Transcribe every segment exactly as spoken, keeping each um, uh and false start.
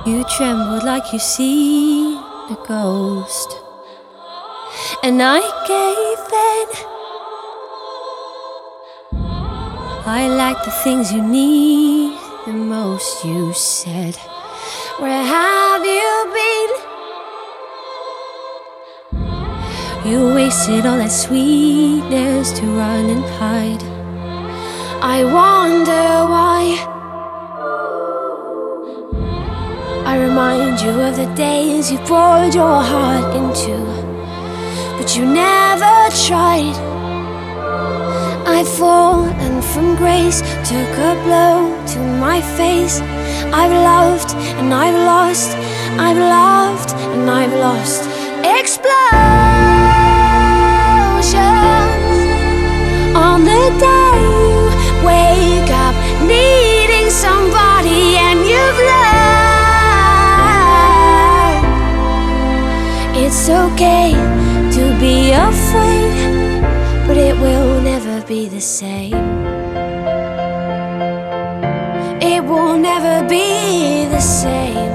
You trembled like you see a ghost, and I gave in. I like the things you need the most. You said, where have you been? You wasted all that sweetness to run and hide. I wonder why. I remind you of the days you poured your heart into, but you never tried. I've fallen from grace, took a blow to my face. I've loved and I've lost, I've loved and I've lost. Explosions on the day you wake up needing somebody and you've learned it's okay to be afraid, but it will never be the same. It will never be the same.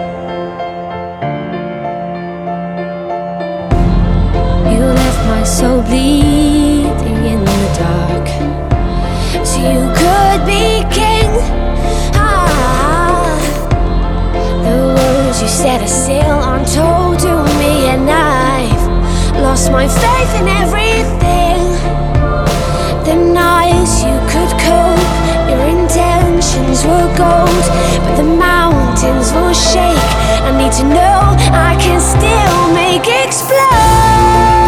You left my soul bleeding in the dark, so you could be king. Ah, the words you said are still untold to me, and I've lost my faith in everything. The nights you could cope, your intentions were gold, but the mountains will shake. I need to know I can still make explosions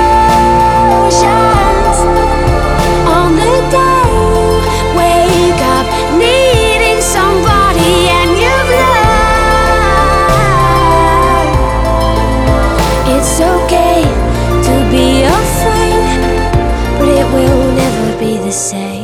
on the day you wake up needing somebody and you've learned it's okay to be afraid, but it will never be the same.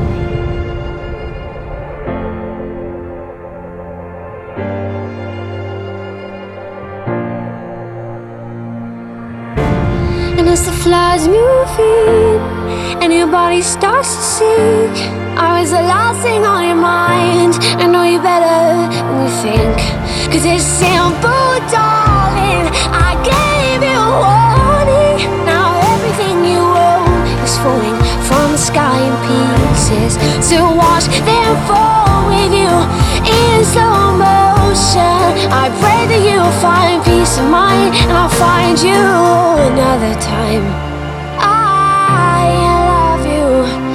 And as the floods move in and your body starts to sink, I was the last thing on your mind. I know you better than you think, 'cause it's simple, darling. I gave you a warning. Now everything you own is falling from the sky in pieces, to watch them fall with you in slow motion. I pray that you'll find peace of mind, and I'll find you another time. I love you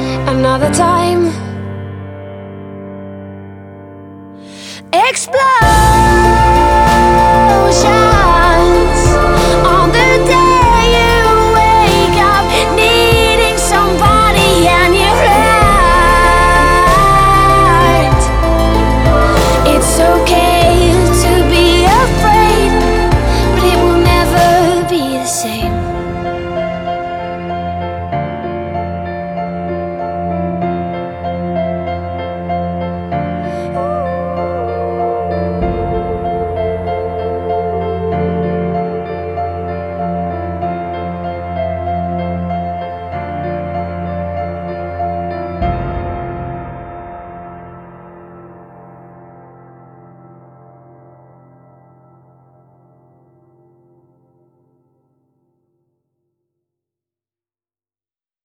another time. Explode.